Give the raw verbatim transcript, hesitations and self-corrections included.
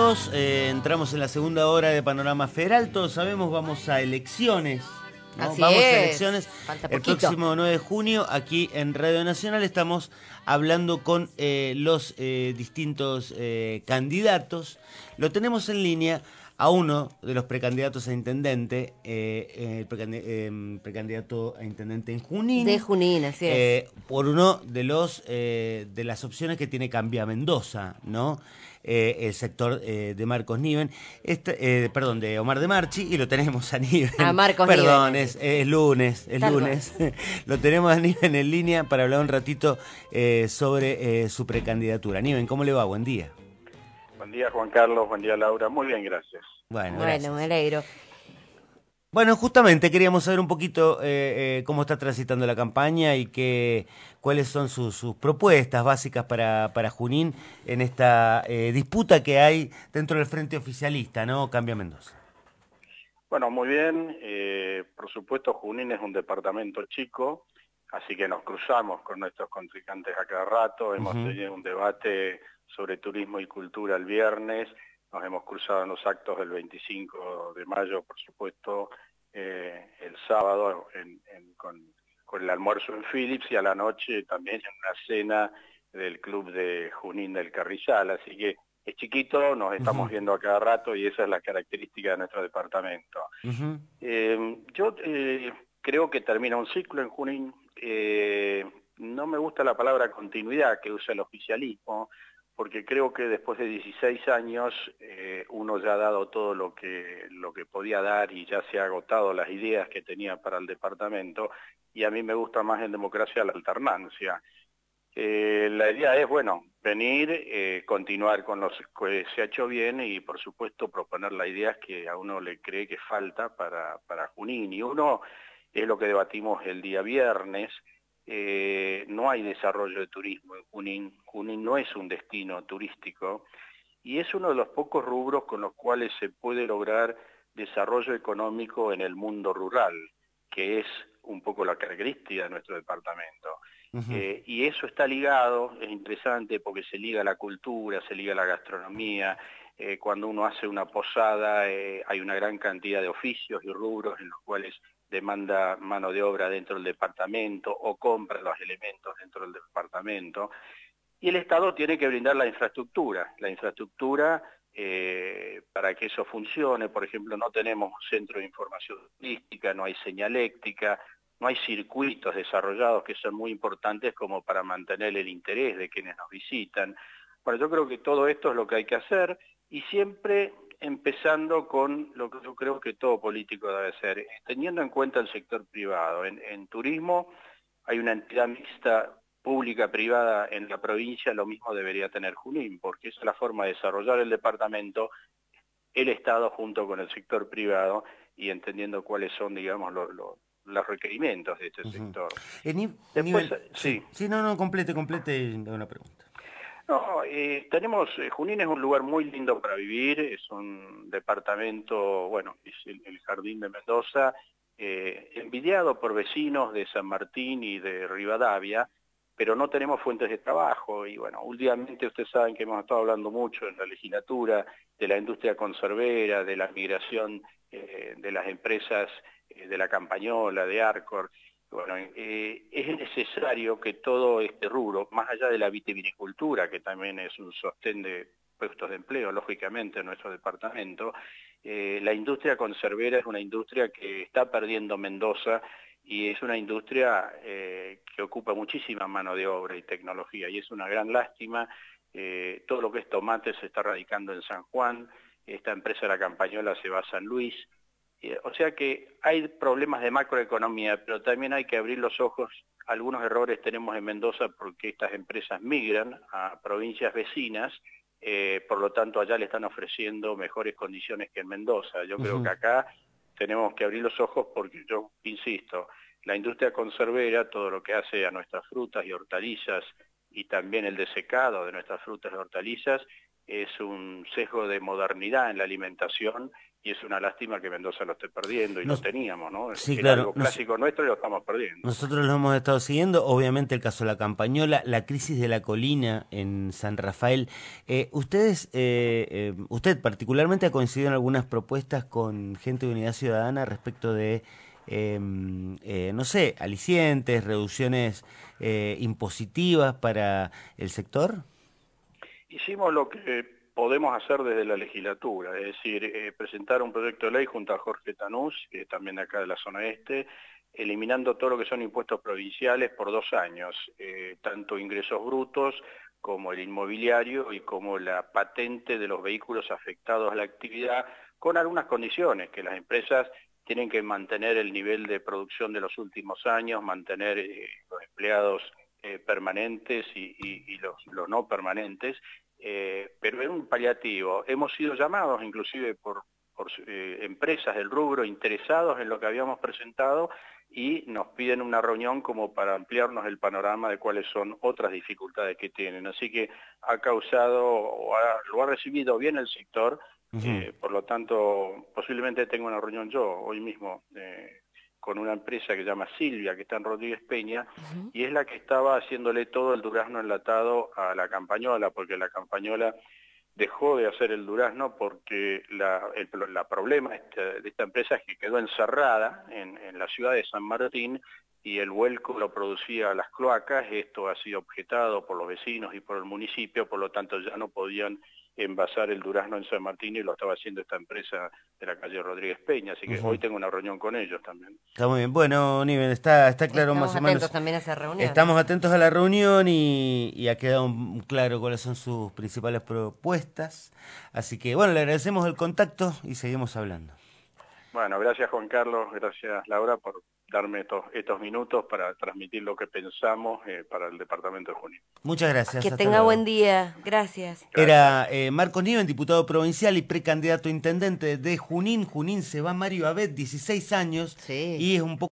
dos, eh, entramos en la segunda hora de Panorama Federal. Todos sabemos, vamos a elecciones, ¿no? Así Vamos es. a elecciones Falta el poquito. próximo nueve de junio. Aquí en Radio Nacional estamos hablando con eh, los eh, distintos eh, candidatos. Lo tenemos en línea a uno de los precandidatos a intendente, eh, eh, precandi eh, precandidato a intendente en Junín. De Junín, así es. Eh, por uno de los eh, de las opciones que tiene Cambia Mendoza, ¿no? Eh, el sector eh, de Marcos Niven, este, eh, perdón, de Omar de Marchi, y lo tenemos a Niven. A Marcos Perdón, Niven, es, es lunes, es Tal lunes. Lo tenemos a Niven en línea para hablar un ratito eh, sobre eh, su precandidatura. Niven, ¿cómo le va? Buen día. Buen día, Juan Carlos. Buen día, Laura. Muy bien, gracias. Bueno, Bueno, gracias. me alegro. Bueno, justamente queríamos saber un poquito eh, eh, cómo está transitando la campaña y qué, cuáles son sus, sus propuestas básicas para, para Junín en esta eh, disputa que hay dentro del frente oficialista, ¿no? Cambia Mendoza. Bueno, muy bien. Eh, por supuesto, Junín es un departamento chico, así que nos cruzamos con nuestros contrincantes a cada rato. Hemos Uh-huh. tenido un debate sobre turismo y cultura el viernes. Nos hemos cruzado en los actos del veinticinco de mayo, por supuesto, eh, el sábado en, en, con, con el almuerzo en Philips y a la noche también en una cena del club de Junín del Carrizal. Así que es chiquito, nos estamos Uh-huh. viendo a cada rato y esa es la característica de nuestro departamento. Uh-huh. Eh, yo eh, creo que termina un ciclo en Junín. Eh, no me gusta la palabra continuidad que usa el oficialismo, porque creo que después de dieciséis años eh, uno ya ha dado todo lo que, lo que podía dar y ya se ha agotado las ideas que tenía para el departamento, y a mí me gusta más en democracia la alternancia. Eh, la idea es, bueno, venir, eh, continuar con lo que se ha hecho bien y, por supuesto, proponer las ideas que a uno le cree que falta para, para Junín. Y uno, es lo que debatimos el día viernes, eh, no hay desarrollo de turismo en Junín. Junín no es un destino turístico y es uno de los pocos rubros con los cuales se puede lograr desarrollo económico en el mundo rural, que es un poco la característica de nuestro departamento. Uh-huh. Eh, y eso está ligado, es interesante porque se liga a la cultura, se liga a la gastronomía. Eh, cuando uno hace una posada eh, hay una gran cantidad de oficios y rubros en los cuales demanda mano de obra dentro del departamento o compra los elementos dentro del departamento. Y el Estado tiene que brindar la infraestructura, la infraestructura eh, para que eso funcione. Por ejemplo, no tenemos centro de información turística, no hay señaléctrica, no hay circuitos desarrollados que son muy importantes como para mantener el interés de quienes nos visitan. Bueno, yo creo que todo esto es lo que hay que hacer y siempre empezando con lo que yo creo que todo político debe hacer, teniendo en cuenta el sector privado. En, en turismo hay una entidad mixta pública-privada en la provincia, lo mismo debería tener Junín, porque esa es la forma de desarrollar el departamento, el Estado junto con el sector privado y entendiendo cuáles son, digamos, los... los los requerimientos de este Uh-huh. sector. Eh, ni, Después, nivel, sí. sí. Sí, no, no, complete, complete una pregunta. No, eh, tenemos, eh, Junín es un lugar muy lindo para vivir, es un departamento, bueno, es el, el Jardín de Mendoza, eh, envidiado por vecinos de San Martín y de Rivadavia, pero no tenemos fuentes de trabajo y bueno, últimamente ustedes saben que hemos estado hablando mucho en la legislatura de la industria conservera, de la migración eh, de las empresas eh, de la Campañola, de Arcor. Bueno, eh, es necesario que todo este rubro, más allá de la vitivinicultura, que también es un sostén de puestos de empleo, lógicamente, en nuestro departamento, eh, la industria conservera es una industria que está perdiendo Mendoza y es una industria eh, que ocupa muchísima mano de obra y tecnología, y es una gran lástima. Eh, todo lo que es tomate se está radicando en San Juan, esta empresa de la Campañola se va a San Luis. O sea que hay problemas de macroeconomía, pero también hay que abrir los ojos. Algunos errores tenemos en Mendoza porque estas empresas migran a provincias vecinas, eh, por lo tanto allá le están ofreciendo mejores condiciones que en Mendoza. Yo uh-huh. creo que acá tenemos que abrir los ojos porque yo insisto, la industria conservera, todo lo que hace a nuestras frutas y hortalizas y también el desecado de nuestras frutas y hortalizas, es un sesgo de modernidad en la alimentación y es una lástima que Mendoza lo esté perdiendo y Nos, lo teníamos, ¿no? sí, Era claro. algo Nos, clásico nuestro y lo estamos perdiendo. nosotros lo hemos estado siguiendo, obviamente el caso de la Campañola, la crisis de la colina en San Rafael. Eh, ustedes, eh, eh, usted particularmente ha coincidido en algunas propuestas con gente de Unidad Ciudadana respecto de, eh, eh, no sé, alicientes, reducciones eh, impositivas para el sector. Hicimos lo que podemos hacer desde la legislatura, es decir, eh, presentar un proyecto de ley junto a Jorge Tanús, que es también de acá de la zona este, eliminando todo lo que son impuestos provinciales por dos años, eh, tanto ingresos brutos como el inmobiliario y como la patente de los vehículos afectados a la actividad, con algunas condiciones, que las empresas tienen que mantener el nivel de producción de los últimos años, mantener eh, los empleados eh, permanentes y, y, y los, los no permanentes, eh, pero era un paliativo. Hemos sido llamados inclusive por, por eh, empresas del rubro interesados en lo que habíamos presentado y nos piden una reunión como para ampliarnos el panorama de cuáles son otras dificultades que tienen. Así que ha causado, o ha, lo ha recibido bien el sector, Uh-huh. eh, por lo tanto posiblemente tenga una reunión yo hoy mismo eh, con una empresa que se llama Silvia, que está en Rodríguez Peña, uh-huh. y es la que estaba haciéndole todo el durazno enlatado a la Campañola, porque la Campañola dejó de hacer el durazno porque la, el la problema este, de esta empresa es que quedó encerrada en, en la ciudad de San Martín y el vuelco lo producía las cloacas. Esto ha sido objetado por los vecinos y por el municipio, por lo tanto ya no podían envasar el durazno en San Martín y lo estaba haciendo esta empresa de la calle Rodríguez Peña, así que uh-huh. hoy tengo una reunión con ellos también. Está muy bien. Bueno, Niven, está, está claro Estamos más o menos. Estamos atentos también a esa reunión. Estamos atentos a la reunión y, y ha quedado claro cuáles son sus principales propuestas. Así que, bueno, le agradecemos el contacto y seguimos hablando. Bueno, gracias Juan Carlos, gracias Laura por darme estos, estos minutos para transmitir lo que pensamos eh, para el departamento de Junín. Muchas gracias. Que tenga luego. Buen día. Gracias. Era eh, Marcos Niven, diputado provincial y precandidato a intendente de Junín. Junín se va Mario Abet, dieciséis años, sí. y es un poco